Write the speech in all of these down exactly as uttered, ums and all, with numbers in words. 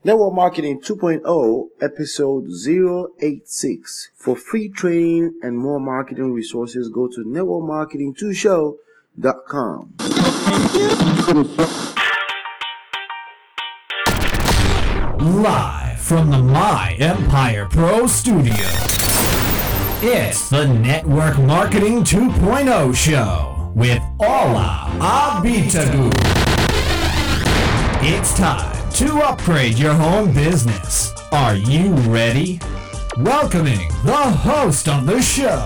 Network Marketing 2.0 episode zero eight six. For free training and more marketing resources, go to network marketing two show dot com. Live from the My Empire Pro Studio, it's the Network Marketing 2.0 show with Ola Abitagu. It's time to upgrade your home business. Are you ready? Welcoming the host of the show,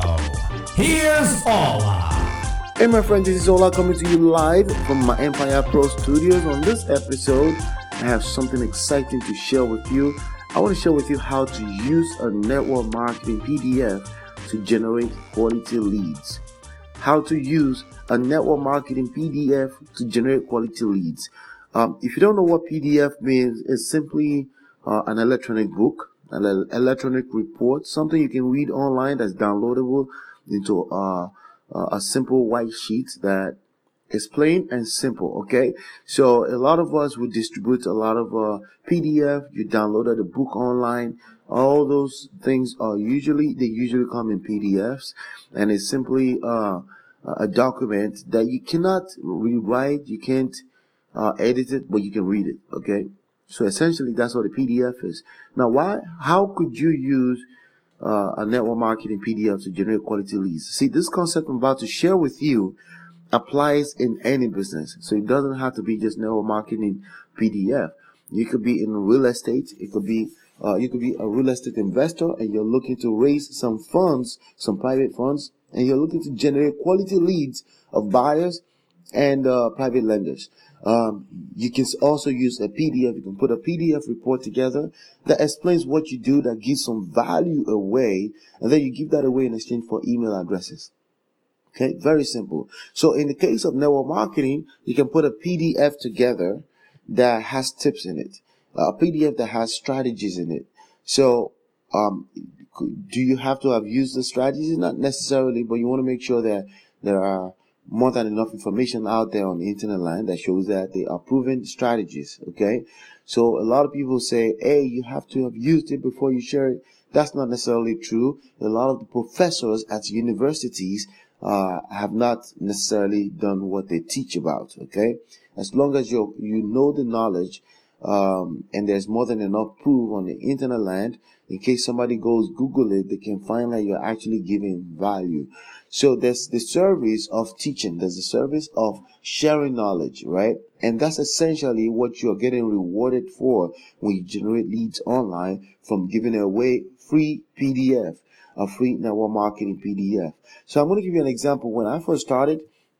here's Ola. Hey my friend, this is Ola coming to you live from My Empire Pro Studios. On this episode, I have something exciting to share with you. I want to share with you how to use a network marketing P D F to generate quality leads. How to use a network marketing P D F to generate quality leads. Um, if you don't know what P D F means, it's simply uh, an electronic book, an electronic report, something you can read online that's downloadable into uh, uh, a simple white sheet that is plain and simple. Okay, so a lot of us would distribute a lot of uh, P D F. You downloaded a book online. All those things are usually they usually come in P D Fs, and it's simply uh, a document that you cannot rewrite. You can't Uh, edit it, but you can read it. Okay, so essentially that's what a P D F is. Now, why? How could you use uh, a network marketing P D F to generate quality leads? See, this concept I'm about to share with you applies in any business, so it doesn't have to be just network marketing P D F. You could be in real estate. It could be uh, you could be a real estate investor, and you're looking to raise some funds, some private funds, and you're looking to generate quality leads of buyers and uh, private lenders. Um, you can also use a P D F. You can put a P D F report together that explains what you do, that gives some value away, and then you give that away in exchange for email addresses. Okay, very simple. So in the case of network marketing, you can put a P D F together that has tips in it, a P D F that has strategies in it. So um, do you have to have used the strategies? Not necessarily, but you want to make sure that there are more than enough information out there on the internet line that shows that they are proven strategies. Okay, so a lot of people say, hey, you have to have used it before you share it. That's not necessarily true. A lot of the professors at universities uh, have not necessarily done what they teach about. Okay, as long as you you know the knowledge, um, and there's more than enough proof on the internet land, in case somebody goes Google it, they can find that you're actually giving value. So there's the service of teaching, there's the service of sharing knowledge, right? And that's essentially what you're getting rewarded for when you generate leads online from giving away free P D F, a free network marketing P D F. So I'm going to give you an example. When I first started,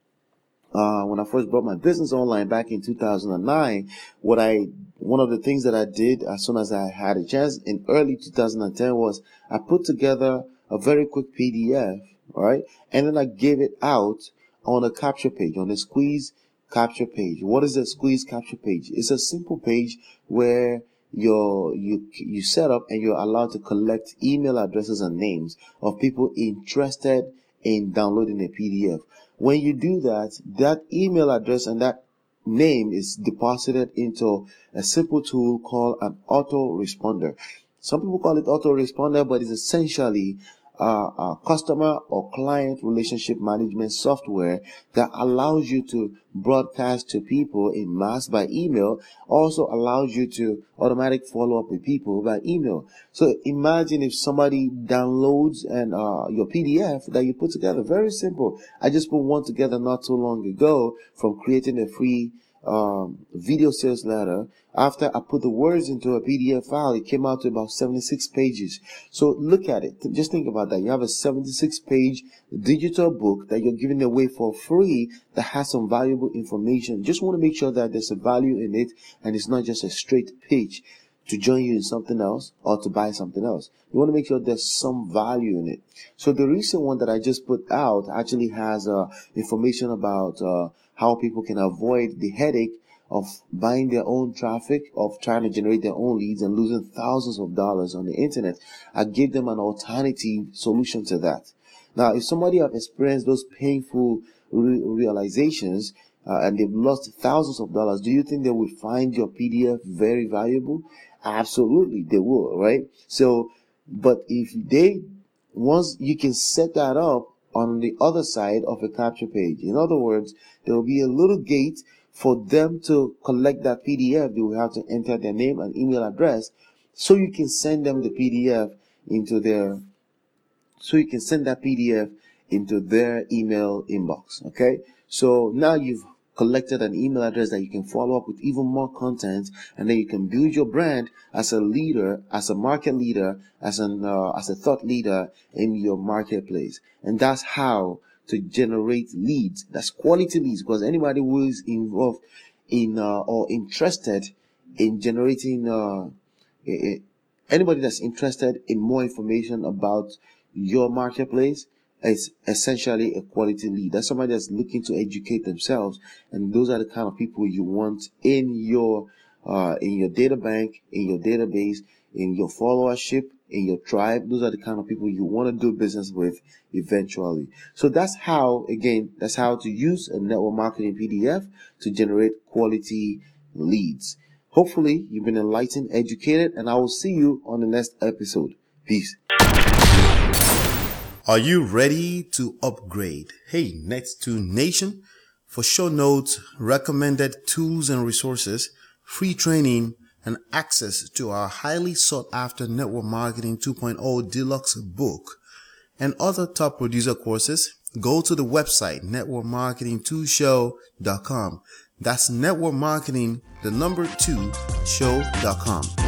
uh, when I first brought my business online back in two thousand nine, what I one of the things that I did as soon as I had a chance in early two thousand ten was I put together a very quick P D F. All right, and then I gave it out on a capture page, on a squeeze capture page. What is a squeeze capture page? It's a simple page where you're, you you set up and you're allowed to collect email addresses and names of people interested in downloading a P D F. When you do that, that email address and that name is deposited into a simple tool called an autoresponder. Some people call it autoresponder, but it's essentially Uh, a customer or client relationship management software that allows you to broadcast to people in mass by email, also allows you to automatic follow up with people by email. So imagine if somebody downloads and uh, your P D F that you put together. Very simple. I just put one together not too long ago from creating a free um, video sales letter. After I put the words into a P D F file, it came out to about seventy-six pages. So look at it. Just think about that. You have a seventy-six page digital book that you're giving away for free that has some valuable information. Just want to make sure that there's a value in it and it's not just a straight pitch to join you in something else or to buy something else. You want to make sure there's some value in it. So the recent one that I just put out actually has uh, information about uh, how people can avoid the headache of buying their own traffic, of trying to generate their own leads and losing thousands of dollars on the internet. I give them an alternative solution to that. Now, if somebody have experienced those painful re- realizations uh, and they've lost thousands of dollars, do you think they would find your P D F very valuable? Absolutely, they will, right? So, but if they, once you can set that up on the other side of a capture page, in other words, there will be a little gate for them to collect that P D F. They will have to enter their name and email address, so you can send them the P D F into their, so you can send that P D F into their email inbox. Okay, so now you've collected an email address that you can follow up with even more content, and then you can build your brand as a leader, as a market leader, as an uh, as a thought leader in your marketplace. And that's how to generate leads. That's quality leads, because anybody who is involved in uh, or interested in generating uh, a, a, anybody that's interested in more information about your marketplace is essentially a quality lead. That's somebody that's looking to educate themselves, and those are the kind of people you want in your uh, in your data bank, in your database, in your followership, in your tribe. Those are the kind of people you want to do business with eventually. So that's how, again, that's how to use a network marketing P D F to generate quality leads. Hopefully, you've been enlightened, educated, and I will see you on the next episode. Peace. Are you ready to upgrade? Hey, Next two Nation, for show notes, recommended tools and resources, free training, and access to our highly sought after Network Marketing two point oh Deluxe book and other top producer courses, go to the website network marketing two show dot com. That's network marketing, the number two, show dot com.